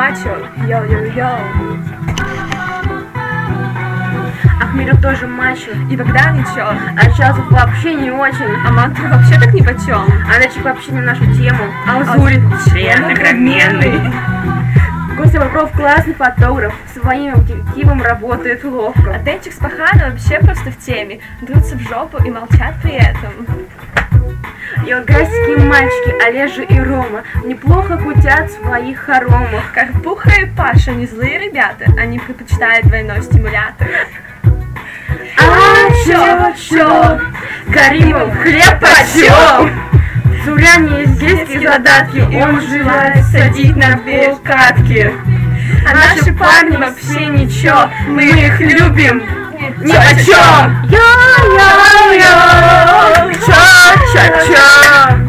мачо, йоу-йоу-йоу. Ахмедов тоже мачо. И тогда ничего. А Часов вообще не очень. А мантры вообще так нипочем. А Лечик вообще не нашу тему. А Зурик член огроменный. Костя Бобров классный фотограф. Своим объективом работает ловко. А Денчик с Паханой вообще просто в теме. Дуются в жопу и молчат при этом. И вот гайские мальчики Олежа и Рома неплохо кутят в своих хоромах. Карпуха и Паша не злые ребята, они предпочитают двойной стимулятор. А чё? Каримов хлеб почем? Зуря не здесь задатки, он желает садить на полкатки. А наши парни вообще ничего, мы их любим ни о чем. Ча-ча-ча.